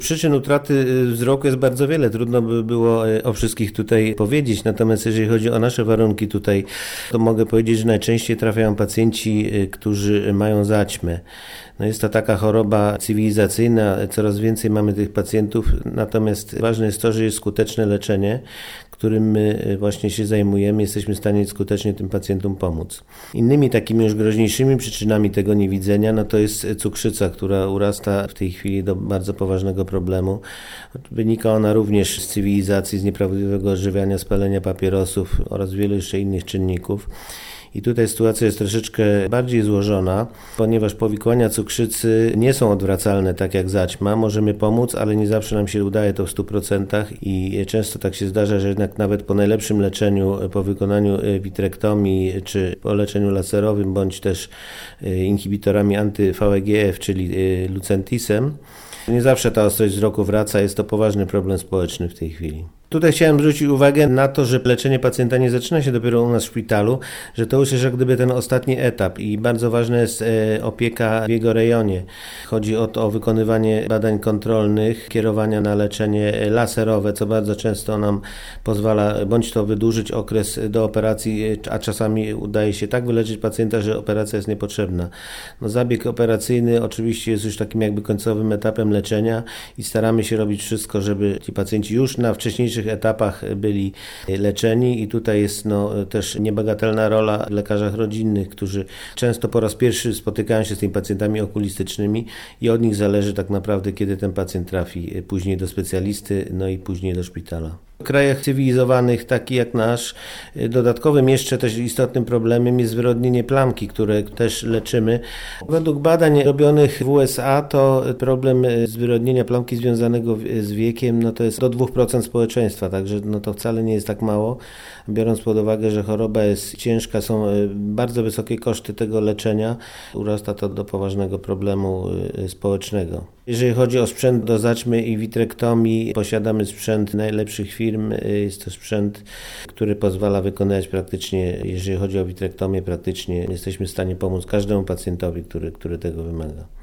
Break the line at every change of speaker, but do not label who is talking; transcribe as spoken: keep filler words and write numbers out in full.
Przyczyn utraty wzroku jest bardzo wiele, trudno by było o wszystkich tutaj powiedzieć, natomiast jeżeli chodzi o nasze warunki tutaj, to mogę powiedzieć, że najczęściej trafiają pacjenci, którzy mają zaćmę. No jest to taka choroba cywilizacyjna, coraz więcej mamy tych pacjentów, natomiast ważne jest to, że jest skuteczne leczenie, którym my właśnie się zajmujemy, jesteśmy w stanie skutecznie tym pacjentom pomóc. Innymi takimi już groźniejszymi przyczynami tego niewidzenia, no to jest cukrzyca, która urasta w tej chwili do bardzo poważnego problemu. Wynika ona również z cywilizacji, z nieprawidłowego odżywiania, spalenia papierosów oraz wielu jeszcze innych czynników. I tutaj sytuacja jest troszeczkę bardziej złożona, ponieważ powikłania cukrzycy nie są odwracalne, tak jak zaćma. Możemy pomóc, ale nie zawsze nam się udaje to w stu procentach i często tak się zdarza, że jednak nawet po najlepszym leczeniu, po wykonaniu witrektomii czy po leczeniu laserowym, bądź też inhibitorami anty-V E G F, czyli Lucentisem, nie zawsze ta ostrość wzroku wraca, jest to poważny problem społeczny w tej chwili. Tutaj chciałem zwrócić uwagę na to, że leczenie pacjenta nie zaczyna się dopiero u nas w szpitalu, że to już jest jak gdyby ten ostatni etap i bardzo ważna jest opieka w jego rejonie. Chodzi o to, o wykonywanie badań kontrolnych, kierowania na leczenie laserowe, co bardzo często nam pozwala bądź to wydłużyć okres do operacji, a czasami udaje się tak wyleczyć pacjenta, że operacja jest niepotrzebna. No, zabieg operacyjny oczywiście jest już takim jakby końcowym etapem leczenia i staramy się robić wszystko, żeby ci pacjenci już na wcześniejszych etapach byli leczeni i tutaj jest no, też niebagatelna rola w lekarzach rodzinnych, którzy często po raz pierwszy spotykają się z tymi pacjentami okulistycznymi i od nich zależy tak naprawdę, kiedy ten pacjent trafi później do specjalisty, no i później do szpitala. W krajach cywilizowanych, takich jak nasz, dodatkowym jeszcze też istotnym problemem jest zwyrodnienie plamki, które też leczymy. Według badań robionych w U S A to problem zwyrodnienia plamki związanego z wiekiem no to jest do dwóch procent społeczeństwa, także no to wcale nie jest tak mało, biorąc pod uwagę, że choroba jest ciężka, są bardzo wysokie koszty tego leczenia, urasta to do poważnego problemu społecznego. Jeżeli chodzi o sprzęt do zaćmy i witrektomii, posiadamy sprzęt najlepszych firm. Jest to sprzęt, który pozwala wykonać praktycznie, jeżeli chodzi o witrektomię, praktycznie jesteśmy w stanie pomóc każdemu pacjentowi, który, który tego wymaga.